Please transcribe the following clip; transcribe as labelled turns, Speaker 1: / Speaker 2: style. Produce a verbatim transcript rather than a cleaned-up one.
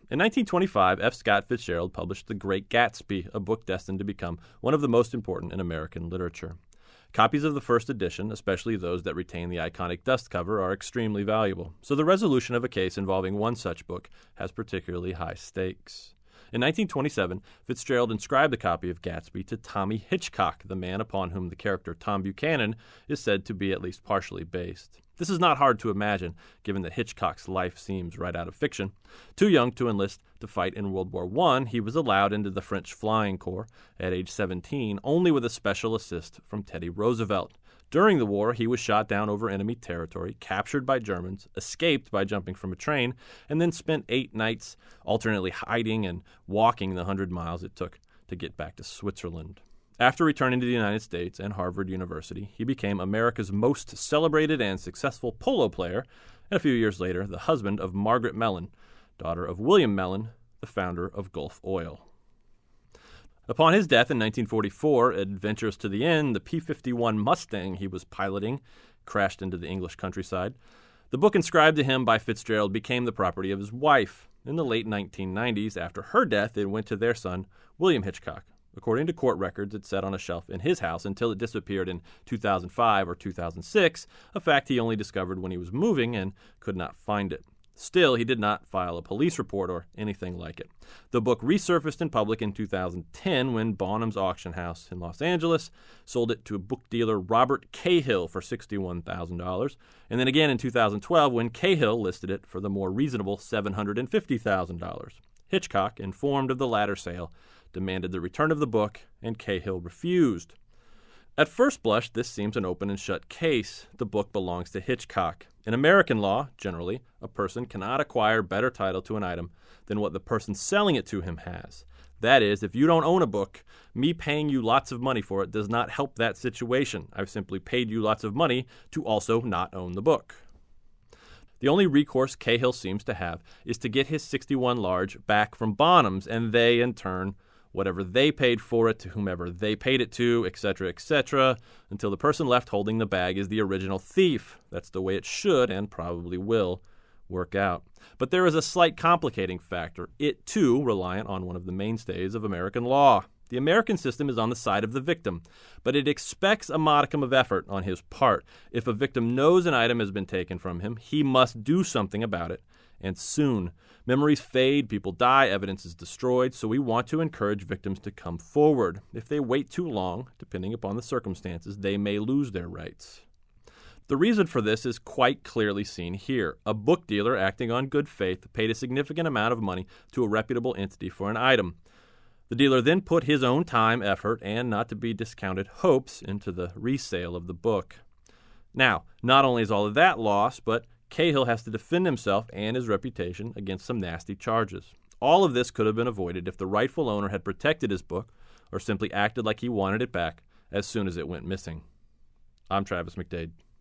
Speaker 1: In nineteen twenty-five, F. Scott Fitzgerald published The Great Gatsby, a book destined to become one of the most important in American literature. Copies of the first edition, especially those that retain the iconic dust cover, are extremely valuable, so the resolution of a case involving one such book has particularly high stakes. In nineteen twenty-seven, Fitzgerald inscribed a copy of Gatsby to Tommy Hitchcock, the man upon whom the character Tom Buchanan is said to be at least partially based. This is not hard to imagine, given that Hitchcock's life seems right out of fiction. Too young to enlist to fight in World War One, he was allowed into the French Flying Corps at age seventeen, only with a special assist from Teddy Roosevelt. During the war, he was shot down over enemy territory, captured by Germans, escaped by jumping from a train, and then spent eight nights alternately hiding and walking the hundred miles it took to get back to Switzerland. After returning to the United States and Harvard University, he became America's most celebrated and successful polo player, and a few years later, the husband of Margaret Mellon, daughter of William Mellon, the founder of Gulf Oil. Upon his death in nineteen forty-four, adventurous to the end, the P fifty-one Mustang he was piloting crashed into the English countryside. The book inscribed to him by Fitzgerald became the property of his wife. In the late nineteen nineties, after her death, it went to their son, William Hitchcock. According to court records, it sat on a shelf in his house until it disappeared in two thousand five or two thousand six, a fact he only discovered when he was moving and could not find it. Still, he did not file a police report or anything like it. The book resurfaced in public in two thousand ten when Bonham's Auction House in Los Angeles sold it to book dealer Robert Cahill for sixty-one thousand dollars, and then again in two thousand twelve when Cahill listed it for the more reasonable seven hundred fifty thousand dollars. Hitchcock, informed of the latter sale, demanded the return of the book, and Cahill refused. At first blush, this seems an open and shut case. The book belongs to Hitchcock. In American law, generally, a person cannot acquire better title to an item than what the person selling it to him has. That is, if you don't own a book, me paying you lots of money for it does not help that situation. I've simply paid you lots of money to also not own the book. The only recourse Cahill seems to have is to get his sixty-one large back from Bonham's, and they, in turn, whatever they paid for it to whomever they paid it to, et cetera, et cetera, until the person left holding the bag is the original thief. That's the way it should and probably will work out. But there is a slight complicating factor, it too reliant on one of the mainstays of American law. The American system is on the side of the victim, but it expects a modicum of effort on his part. If a victim knows an item has been taken from him, he must do something about it, and soon. Memories fade, people die, evidence is destroyed, so we want to encourage victims to come forward. If they wait too long, depending upon the circumstances, they may lose their rights. The reason for this is quite clearly seen here. A book dealer acting on good faith paid a significant amount of money to a reputable entity for an item. The dealer then put his own time, effort, and not to be discounted hopes into the resale of the book. Now, not only is all of that lost, but Cahill has to defend himself and his reputation against some nasty charges. All of this could have been avoided if the rightful owner had protected his book or simply acted like he wanted it back as soon as it went missing. I'm Travis McDade.